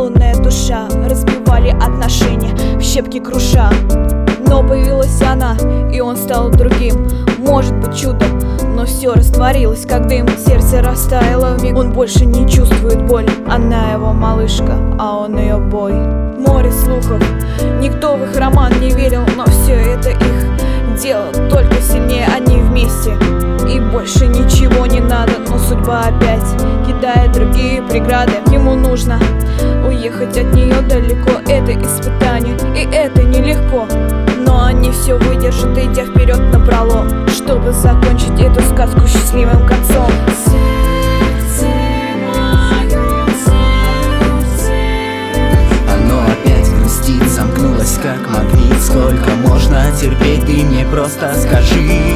лунная душа разбивали отношения, в щепки круша. Но появилась она, и он стал другим. Может быть чудо, но все растворилось, как дым. Сердце растаяло вмиг. Он больше не чувствует боль. Она его малышка, а он ее бой. Море слухов, никто в их роман не верил, но все это их дело, только сильнее они вместе. И больше ничего не надо, но судьба опять кидает другие преграды. Ему нужно уехать от нее далеко. Это испытание, и это нелегко, но они все выдержат, идя вперед напролом, чтобы закончить эту сказку счастливым концом. Сердце мое, сердце. Оно опять грустит, замкнулось как магнит. Сколько можно терпеть, ты мне просто скажи.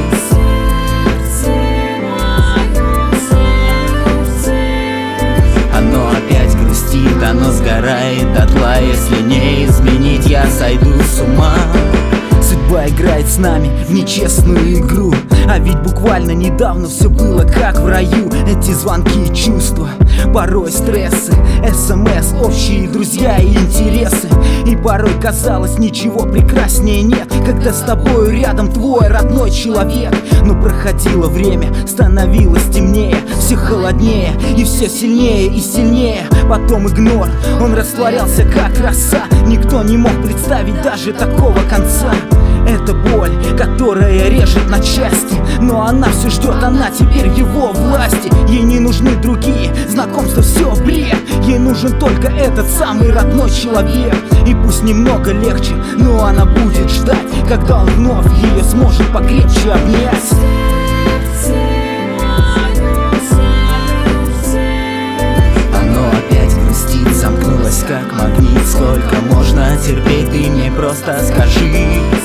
Оно опять грустит, оно сгорает дотла. Если не изменить, я сойду с ума. Судьба играет с нами в нечестную игру, а ведь буквально недавно все было как в раю. Эти звонки и чувства, порой стрессы, СМС, общие друзья и интересы. И порой казалось, ничего прекраснее нет, когда с тобою рядом твой родной человек. Но проходило время, становилось темнее, все холоднее и все сильнее и сильнее. Потом игнор, он растворялся как роса. Никто не мог представить даже такого конца. Это боль, которая режет на части, но она все ждет, она теперь в его власти. Ей не нужны другие знакомства, все бред. Ей нужен только этот самый родной человек. И пусть немного легче, но она будет ждать, когда он вновь ее сможет покрепче обнять. Сердце мое, сердце. Оно опять грустит, замкнулось как магнит. Сколько можно терпеть, ты мне просто скажи.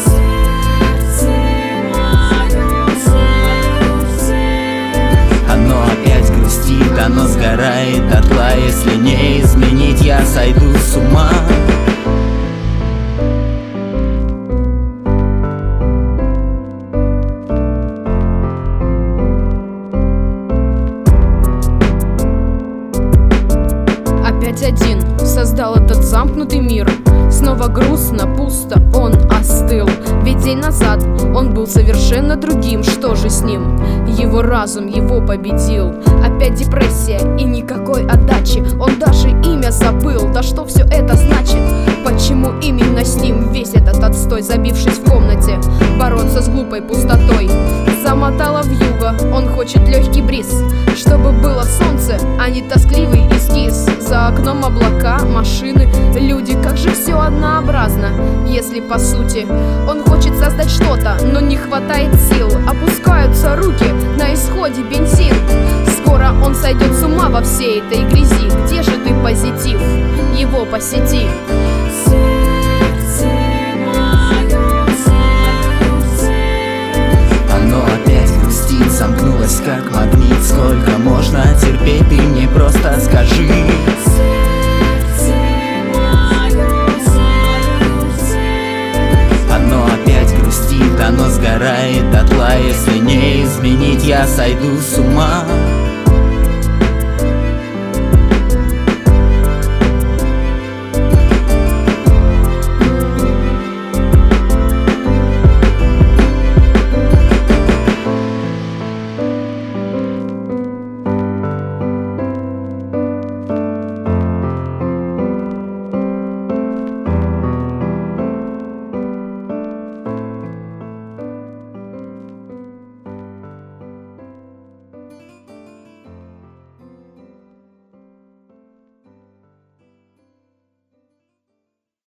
Оно сгорает дотла, если не изменить, я сойду с ума. Опять один создал этот замкнутый мир. Снова грустно, пусто, он остыл. Ведь день назад он был совершенно другим. Что же с ним? Его разум его победил. Опять депрессия и никакой отдачи. Он даже имя забыл. Да что все это значит? Почему именно с ним весь этот отстой? Забившись в комнате, бороться с глупой пустотой. Замотала вьюга, он хочет легкий бриз, чтобы было солнце, а не тоскливый эскиз. За окном облака, машины, люди. Как же все однообразно, если по сути он хочет создать что-то, но не хватает сил. Опускаются руки, на исходе бензин. Скоро он сойдет с ума во всей этой грязи. Где же ты, позитив? Его посети. Сердце мое, сердце. Оно опять грустит, замкнулось как магнит. Сколько можно терпеть, ты мне просто скажи. Сердце мое, сердце. Оно опять грустит, оно сгорает дотла. Если не изменить, я сойду с ума.